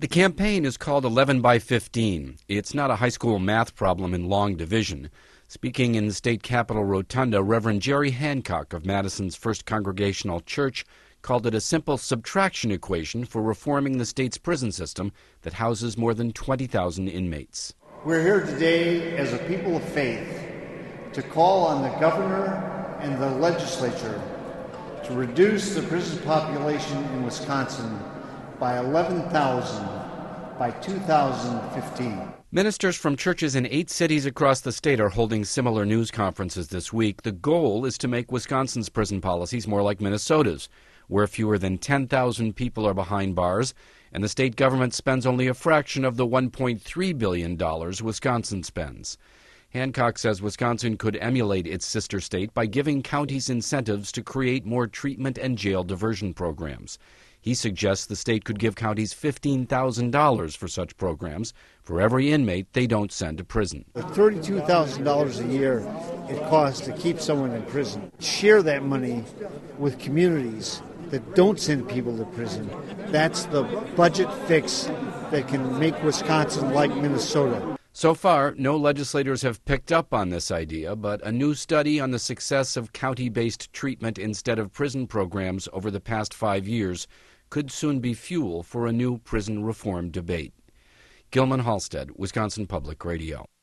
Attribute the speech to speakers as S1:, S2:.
S1: The campaign is called 11 by 15. It's not a high school math problem in long division. Speaking in the state capitol rotunda, Reverend Jerry Hancock of Madison's First Congregational Church called it a simple subtraction equation for reforming the state's prison system that houses more than 20,000 inmates.
S2: We're here today as a people of faith to call on the governor and the legislature to reduce the prison population in Wisconsin by 11,000 by 2015.
S1: Ministers from churches in 8 cities across the state are holding similar news conferences this week. The goal is to make Wisconsin's prison policies more like Minnesota's, where fewer than 10,000 people are behind bars, and the state government spends only a fraction of the $1.3 billion Wisconsin spends. Hancock says Wisconsin could emulate its sister state by giving counties incentives to create more treatment and jail diversion programs. He suggests the state could give counties $15,000 for such programs for every inmate they don't send to prison.
S2: The $32,000 a year it costs to keep someone in prison. Share that money with communities that don't send people to prison. That's the budget fix that can make Wisconsin like Minnesota.
S1: So far, no legislators have picked up on this idea, but a new study on the success of county-based treatment instead of prison programs over the past 5 years could soon be fuel for a new prison reform debate. Gilman Halstead, Wisconsin Public Radio.